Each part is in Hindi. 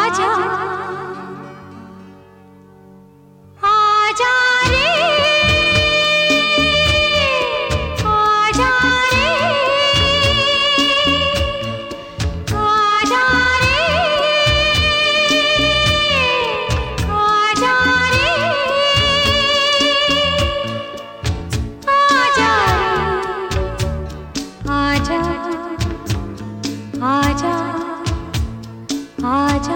आजा आजा रे आजा रे आजा रे आजा रे आजा आजा आजा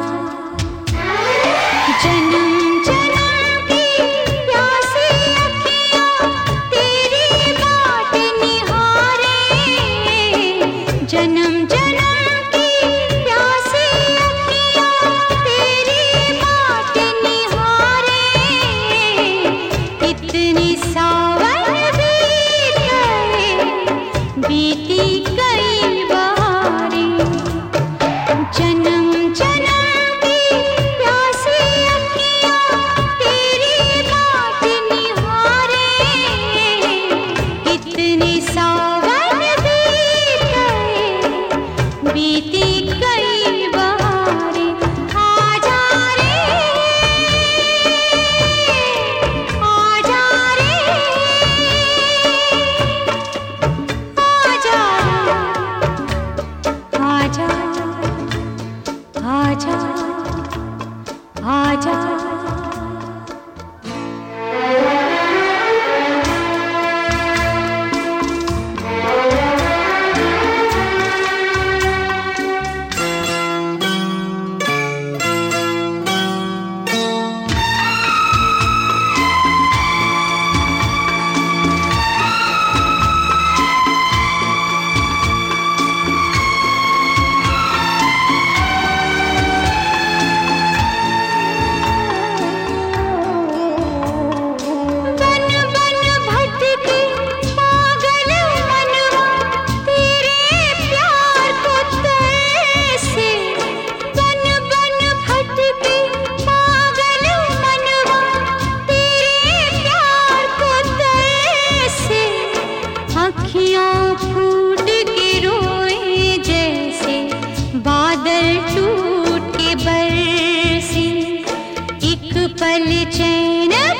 जन्म जन्म की प्यासी अखियाँ तेरी बाट निहारे जन्म जन्म की प्यासी अखियाँ तेरी बाट निहारे इतनी सावन बीत गए बीती गई बहारें जन्म जन्म की प्यासी अखियाँ तेरी बाट निहारे इतनी सावन बीत गए बीती गई बहारें आजा रे आजा रे आजा आजा आजा फूट के रोए जैसे बादल टूट के बरसे एक पल चैन